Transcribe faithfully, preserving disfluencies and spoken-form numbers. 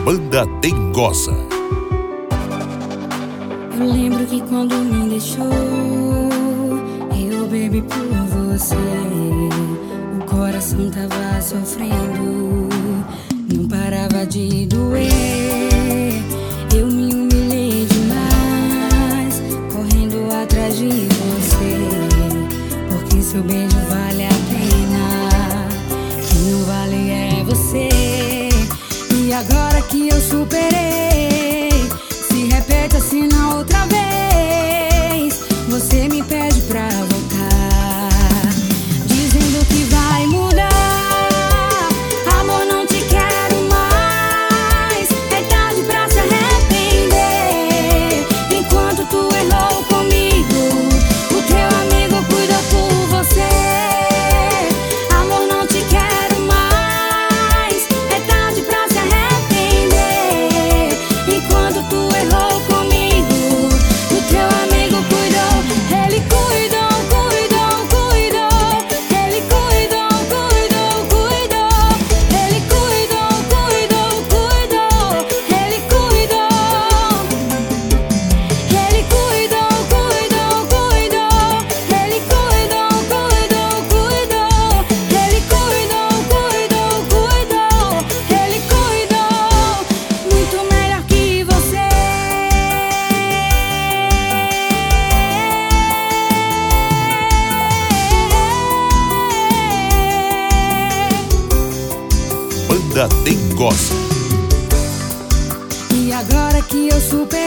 Banda Dengosa. Eu lembro que quando me deixou, eu bebi por você. O coração tava sofrendo, não parava de doer. Eu me humilhei demais, correndo atrás de você, porque seu beijo vale a pena, quem não vale é você. E agora que eu superei, se repete assim na outra vez. Você me pede pra voltar, dizendo que vai mudar. Amor, não te quero mais, é tarde pra se arrepender. Enquanto tu errou comigo, o teu amigo cuidou por você. Amor, não te quero mais, é tarde pra se arrepender. Enquanto tu errou comigo, o teu amigo cuidou. Ele cuidou, cuidou, cuidou. Ele cuidou, cuidou, cuidou. Ele cuidou, cuidou, cuidou. Ele cuidou. Ele cuidou, cuidou, cuidou. Ele cuidou, cuidou, cuidou. Ele cuidou, cuidou, cuidou. Ele cuidou muito melhor que você. Banda Dengosa. E agora que eu superei,